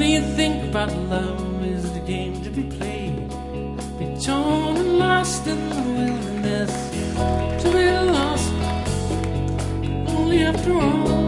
you think about love is the game to be played, be torn and lost in the wilderness, to be lost only after all.